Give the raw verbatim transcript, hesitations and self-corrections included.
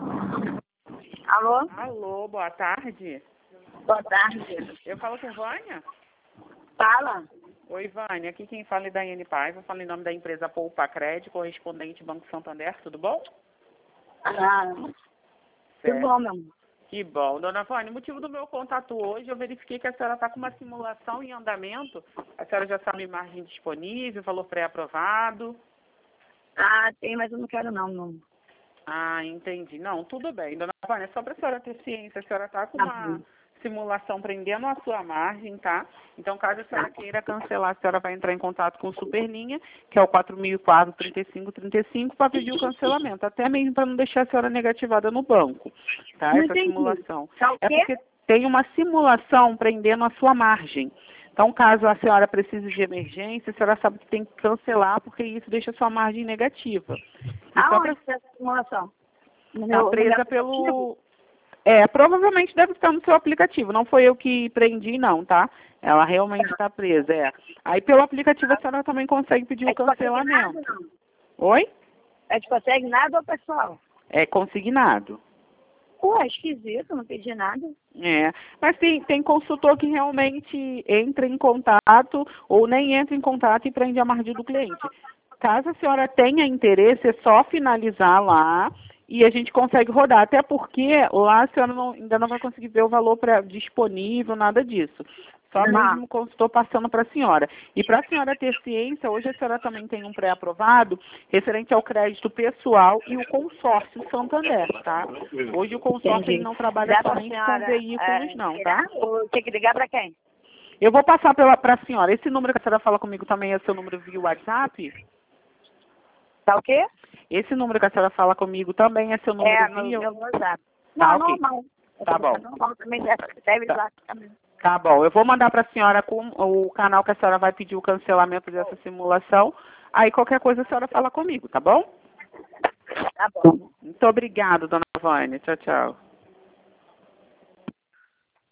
Alô? Alô, boa tarde. Boa tarde. Eu falo com Vânia? Fala. Oi, Vânia. Aqui quem fala é Daiane Paiva. Eu falo em nome da empresa Poupa Crédito, correspondente Banco Santander. Tudo bom? Ah, tudo bom, meu amor. Que bom. Dona Vânia, o motivo do meu contato hoje, eu verifiquei que a senhora está com uma simulação em andamento. A senhora já sabe margem disponível, valor pré-aprovado. Ah, tem, mas eu não quero não, não. Ah, entendi. Não, tudo bem. Dona Vânia, só para a senhora ter ciência, a senhora está com Tá uma bom. simulação prendendo a sua margem, tá? Então, caso a senhora queira cancelar, a senhora vai entrar em contato com o Superlinha, que é o quatro mil e quatro, trinta e cinco trinta e cinco, para pedir o cancelamento, até mesmo para não deixar a senhora negativada no banco, tá? Não Essa entendi. simulação. Tá o É quê? porque tem uma simulação prendendo a sua margem. Então, caso a senhora precise de emergência, a senhora sabe que tem que cancelar, porque isso deixa a sua margem negativa. E só Aonde para está essa simulação? No Está meu, no presa meu aplicativo? pelo... É, provavelmente deve estar no seu aplicativo. Não foi eu que prendi, não, tá? Ela realmente está presa, é. Aí pelo aplicativo a senhora também consegue pedir É o de cancelamento. consignado, não? Oi? É de consignado ou pessoal? É consignado. Ué, esquisito, não pedi nada. É, mas tem, tem consultor que realmente entra em contato ou nem entra em contato e prende a margem do cliente. Caso a senhora tenha interesse, é só finalizar lá e a gente consegue rodar. Até porque lá a senhora não, ainda não vai conseguir ver o valor pra, disponível, nada disso. Só Não. mesmo o consultor passando para a senhora. E para a senhora ter ciência, hoje a senhora também tem um pré-aprovado referente ao crédito pessoal e o consórcio Santander, tá? Hoje o consórcio ele não trabalha Dá pra somente com senhora veículos, é, não, tá? tirar? Ou tem que ligar pra quem? Eu vou passar para a senhora. Esse número que a senhora fala comigo também é seu número via WhatsApp? Tá o quê? Esse número que a senhora fala comigo também é seu número É, meu, via... meu WhatsApp. Tá, Não, ok. normal. Tá bom. Normal também deve, deve Tá. lá também. Tá bom. Eu vou mandar para a senhora com o canal que a senhora vai pedir o cancelamento dessa simulação. Aí qualquer coisa a senhora fala comigo, tá bom? Tá bom. Muito obrigada, dona Vânia. Tchau, tchau.